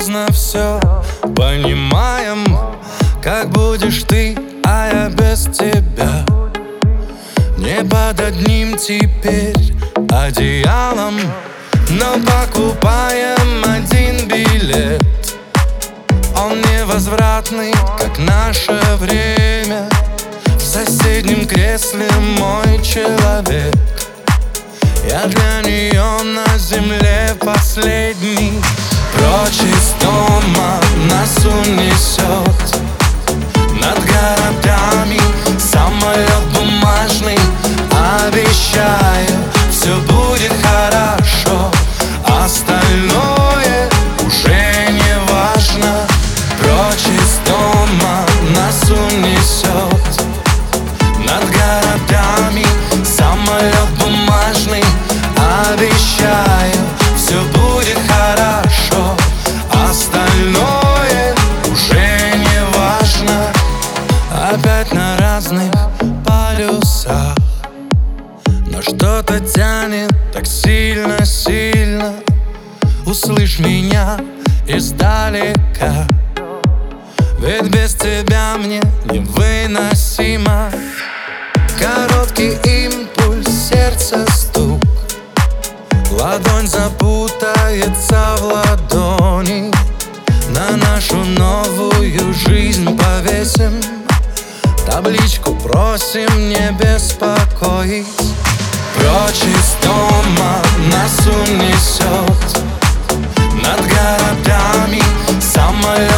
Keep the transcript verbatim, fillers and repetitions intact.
поздно все понимаем, как будешь ты, а я без тебя. Не под одним теперь одеялом, но покупаем один билет. Он невозвратный, как наше время. В соседнем кресле мой человек. Я для нее на земле последний. Прочь из дома нас унесет над городами самолет бумажный. Обещаю, все будет хорошо, остальное уже не важно. Прочь из дома нас унесет над городами самолет бумажный. Обещаю, все будет хорошо, остальное уже не важно. Опять на разных полюсах, но что-то тянет так сильно-сильно. Услышь меня издалека, ведь без тебя мне невыносимо. Короткий импульс, сердце стук, ладонь запутается в ладони. На нашу новую жизнь повесим табличку, просим не беспокоить. Прочь из дома нас унесет над городами самолет